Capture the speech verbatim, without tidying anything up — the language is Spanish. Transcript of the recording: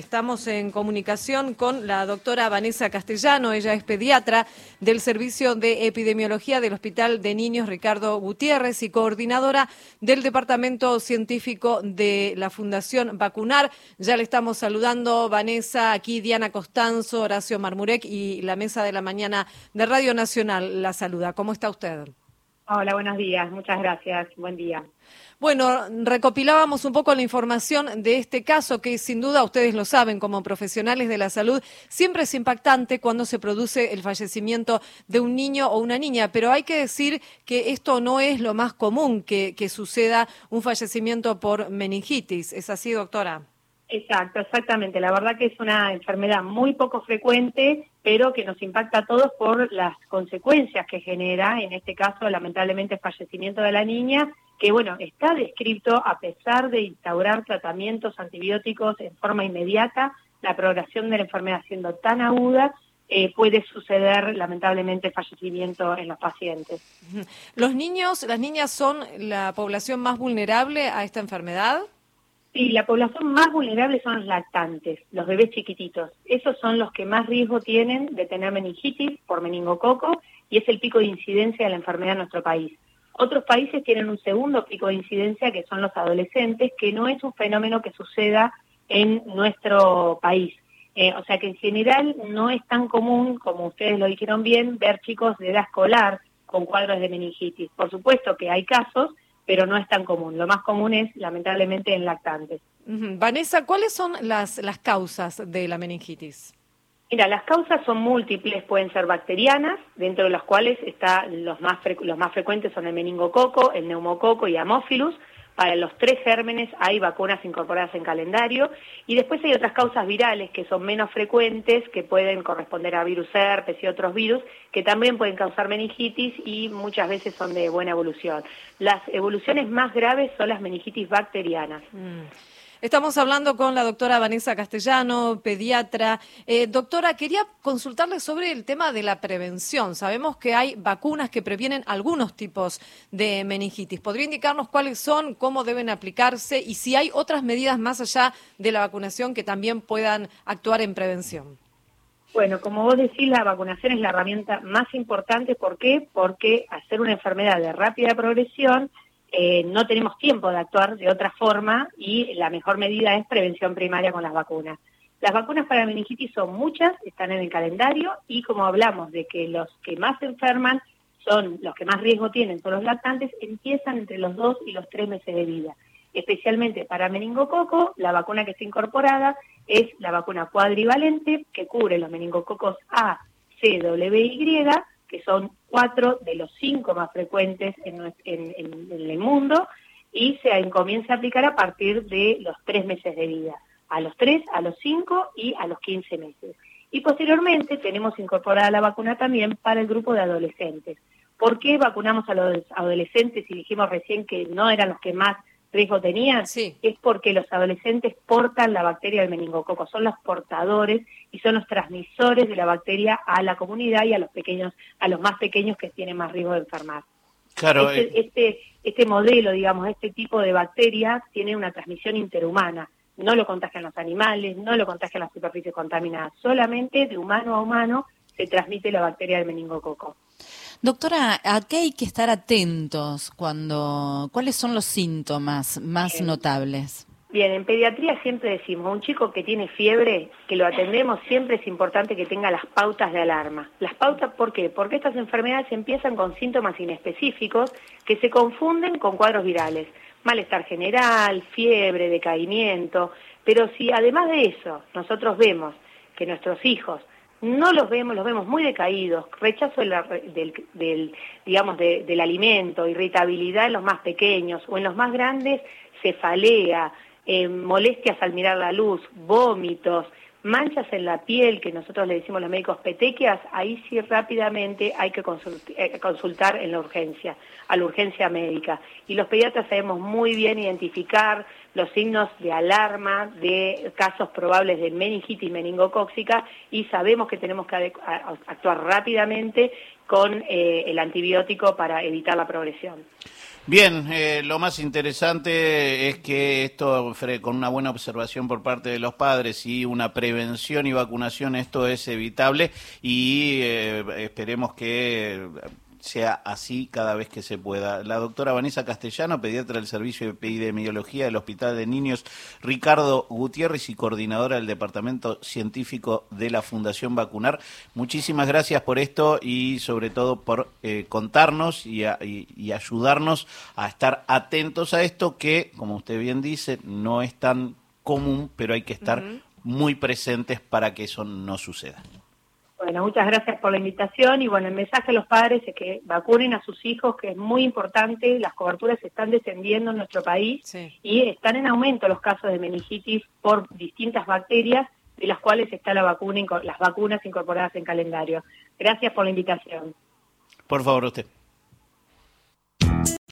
Estamos en comunicación con la doctora Vanessa Castellano. Ella es pediatra del Servicio de Epidemiología del Hospital de Niños Ricardo Gutiérrez y coordinadora del Departamento Científico de la Fundación Vacunar. Ya le estamos saludando, Vanessa, aquí Diana Costanzo, Horacio Marmurek y la mesa de la mañana de Radio Nacional la saluda. ¿Cómo está usted? Hola, buenos días. Muchas gracias. Buen día. Bueno, recopilábamos un poco la información de este caso que sin duda ustedes lo saben como profesionales de la salud, siempre es impactante cuando se produce el fallecimiento de un niño o una niña, pero hay que decir que esto no es lo más común que, que suceda un fallecimiento por meningitis. ¿Es así, doctora? Exacto, exactamente. La verdad que es una enfermedad muy poco frecuente, pero que nos impacta a todos por las consecuencias que genera, en este caso, lamentablemente, el fallecimiento de la niña, que, bueno, está descrito a pesar de instaurar tratamientos antibióticos en forma inmediata, la progresión de la enfermedad siendo tan aguda, eh, puede suceder, lamentablemente, fallecimiento en los pacientes. ¿Los niños, las niñas son la población más vulnerable a esta enfermedad? Sí, la población más vulnerable son los lactantes, los bebés chiquititos. Esos son los que más riesgo tienen de tener meningitis por meningococo y es el pico de incidencia de la enfermedad en nuestro país. Otros países tienen un segundo pico de incidencia que son los adolescentes, que no es un fenómeno que suceda en nuestro país. Eh, o sea que en general no es tan común, como ustedes lo dijeron bien, ver chicos de edad escolar con cuadros de meningitis. Por supuesto que hay casos, pero no es tan común. Lo más común es, lamentablemente, en lactantes. Uh-huh. Vanessa, ¿cuáles son las, las causas de la meningitis? Mira, las causas son múltiples, pueden ser bacterianas, dentro de las cuales está, los, más frecu- los más frecuentes son el meningococo, el neumococo y Haemophilus. Para los tres gérmenes hay vacunas incorporadas en calendario, y después hay otras causas virales que son menos frecuentes, que pueden corresponder a virus herpes y otros virus, que también pueden causar meningitis y muchas veces son de buena evolución. Las evoluciones más graves son las meningitis bacterianas. Mm. Estamos hablando con la doctora Vanessa Castellano, pediatra. Eh, doctora, quería consultarle sobre el tema de la prevención. Sabemos que hay vacunas que previenen algunos tipos de meningitis. ¿Podría indicarnos cuáles son, cómo deben aplicarse y si hay otras medidas más allá de la vacunación que también puedan actuar en prevención? Bueno, como vos decís, la vacunación es la herramienta más importante. ¿Por qué? Porque al ser una enfermedad de rápida progresión, Eh, no tenemos tiempo de actuar de otra forma y la mejor medida es prevención primaria con las vacunas. Las vacunas para meningitis son muchas, están en el calendario y como hablamos de que los que más se enferman son los que más riesgo tienen, son los lactantes, empiezan entre los dos y los tres meses de vida. Especialmente para meningococo, la vacuna que está incorporada es la vacuna cuadrivalente que cubre los meningococos A, C, W, Y, que son cuatro de los cinco más frecuentes en, en, en, en el mundo, y se comienza a aplicar a partir de los tres meses de vida, a los tres, a los cinco y a los quince meses. Y posteriormente tenemos incorporada la vacuna también para el grupo de adolescentes. ¿Por qué vacunamos a los adolescentes y dijimos recién que no eran los que más riesgo tenían? Sí. Es porque los adolescentes portan la bacteria del meningococo, son los portadores y son los transmisores de la bacteria a la comunidad y a los pequeños, a los más pequeños que tienen más riesgo de enfermar. Claro. Este, eh... este, este modelo, digamos, este tipo de bacteria tiene una transmisión interhumana. No lo contagian los animales, no lo contagian las superficies contaminadas, solamente de humano a humano se transmite la bacteria del meningococo. Doctora, ¿a qué hay que estar atentos cuando, cuáles son los síntomas más Bien. notables? Bien, en pediatría siempre decimos, un chico que tiene fiebre, que lo atendemos, siempre es importante que tenga las pautas de alarma. ¿Las pautas por qué? Porque estas enfermedades empiezan con síntomas inespecíficos que se confunden con cuadros virales. Malestar general, fiebre, decaimiento, pero si además de eso nosotros vemos que nuestros hijos no los vemos, los vemos muy decaídos, rechazo del, del, del digamos, de, del alimento, irritabilidad en los más pequeños o en los más grandes, cefalea, eh, molestias al mirar la luz, vómitos, manchas en la piel, que nosotros le decimos los médicos petequias, ahí sí rápidamente hay que consult- eh, consultar en la urgencia, a la urgencia médica. Y los pediatras sabemos muy bien identificar los signos de alarma de casos probables de meningitis meningocócica y sabemos que tenemos que adecu- a- actuar rápidamente con eh, el antibiótico para evitar la progresión. Bien, eh, lo más interesante es que esto, con una buena observación por parte de los padres y una prevención y vacunación, esto es evitable y eh, esperemos que sea así cada vez que se pueda. La doctora Vanessa Castellano, pediatra del Servicio de Epidemiología del Hospital de Niños Ricardo Gutiérrez y coordinadora del Departamento Científico de la Fundación Vacunar. Muchísimas gracias por esto y sobre todo por eh, contarnos y, a, y, y ayudarnos a estar atentos a esto que, como usted bien dice, no es tan común, pero hay que estar uh-huh. muy presentes para que eso no suceda. Bueno, muchas gracias por la invitación y bueno, el mensaje a los padres es que vacunen a sus hijos, que es muy importante, las coberturas están descendiendo en nuestro país sí. y están en aumento los casos de meningitis por distintas bacterias, de las cuales está la vacuna, las vacunas incorporadas en calendario. Gracias por la invitación. Por favor, usted.